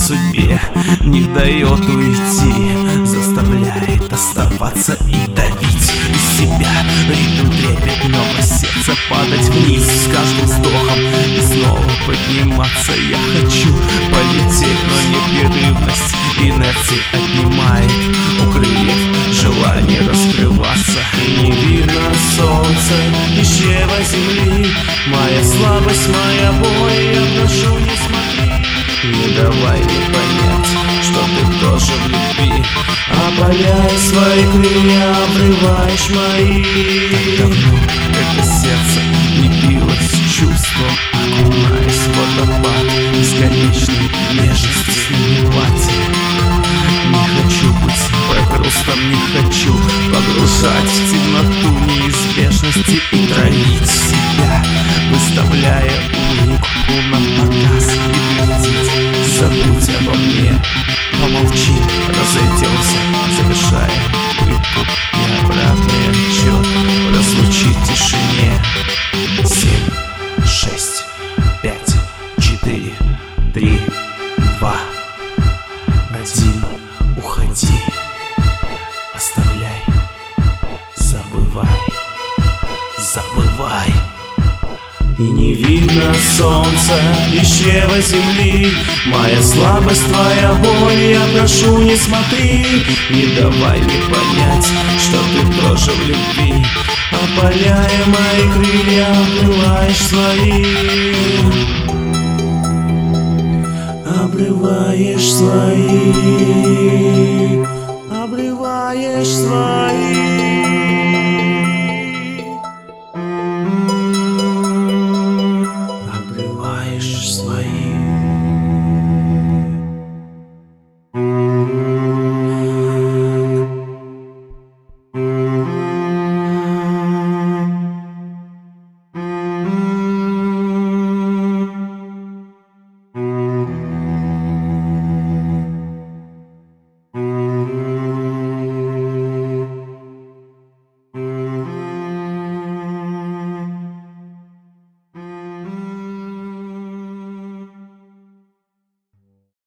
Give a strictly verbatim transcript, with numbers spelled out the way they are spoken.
судьбе не дает уйти, заставляет оставаться и давить из себя. Ритм трепетного сердца падать вниз с каждым вздохом и снова подниматься. Я хочу полететь, но непрерывность инерции отнимает у крыльев желание раскрываться. И не видно солнца, исчезла земли, моя слабость, моя боль, я прошу, не смотри. Не давай мне понять, что ты тоже в любви, опаляй свои крылья, обрываешь мои. Так давно это сердце не билось чувством, окунаясь в водопад бесконечной нежности и платья. Не хочу быть прохрустом, не хочу погружать в темноту неизбежности и травить себя, выставляя улыбку на показ. И глядеть, забудь обо мне, помолчи, разойдемся, завершая пытку и обратный отчет прозвучит в тишине. Семь, шесть, пять, четыре, три, два, один. Уходи, оставляй, забывай, забывай. И не видно солнца, исчезла земли, моя слабость, твоя боль, я прошу, не смотри. Не давай мне понять, что ты тоже в любви, опаляя мои крылья, обрываешь свои, обрываешь свои.